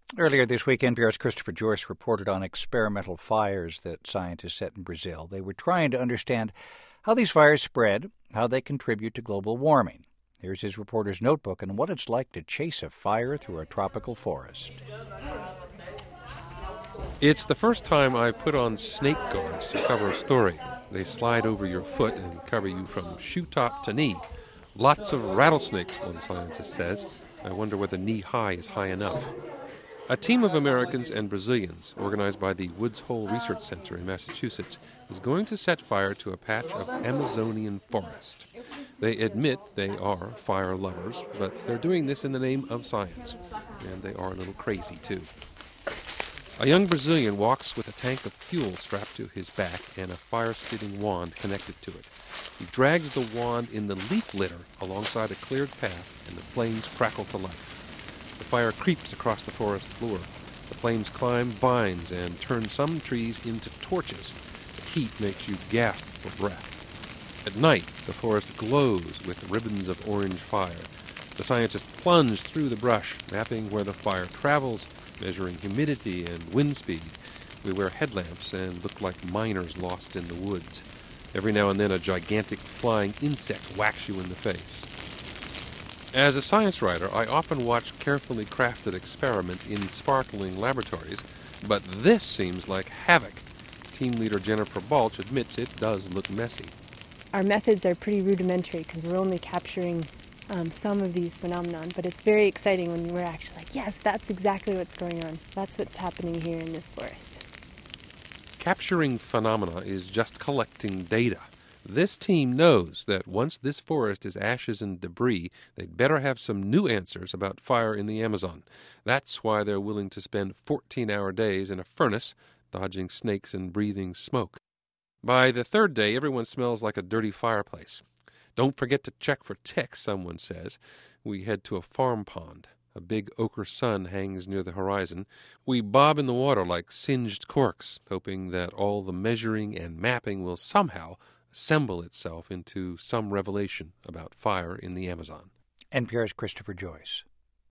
Earlier this week, NPR's Christopher Joyce reported on experimental fires that scientists set in Brazil. They were trying to understand how these fires spread, how they contribute to global warming. Here's his reporter's notebook on what it's like to chase a fire through a tropical forest. It's the first time I've put on snake guards to cover a story. They slide over your foot and cover you from shoe top to knee. Lots of rattlesnakes, one scientist says. I wonder whether knee-high is high enough. A team of Americans and Brazilians, organized by the Woods Hole Research Center in Massachusetts, is going to set fire to a patch of Amazonian forest. They admit they are fire lovers, but they're doing this in the name of science. And they are a little crazy, too. A young Brazilian walks with a tank of fuel strapped to his back and a fire-spitting wand connected to it. He drags the wand in the leaf litter alongside a cleared path, and the flames crackle to life. The fire creeps across the forest floor. The flames climb vines and turn some trees into torches. The heat makes you gasp for breath. At night, the forest glows with ribbons of orange fire. The scientists plunge through the brush, mapping where the fire travels, measuring humidity and wind speed. We wear headlamps and look like miners lost in the woods. Every now and then a gigantic flying insect whacks you in the face. As a science writer, I often watch carefully crafted experiments in sparkling laboratories, but this seems like havoc. Team leader Jennifer Balch admits it does look messy. Our methods are pretty rudimentary because we're only capturing some of these phenomenon, but it's very exciting when we're actually like, yes, that's exactly what's going on. That's what's happening here in this forest. Capturing phenomena is just collecting data. This team knows that once this forest is ashes and debris, they'd better have some new answers about fire in the Amazon. That's why they're willing to spend 14-hour days in a furnace, dodging snakes and breathing smoke. By the third day, everyone smells like a dirty fireplace. Don't forget to check for ticks, someone says. We head to a farm pond. A big ochre sun hangs near the horizon. We bob in the water like singed corks, hoping that all the measuring and mapping will somehow assemble itself into some revelation about fire in the Amazon. NPR's Christopher Joyce.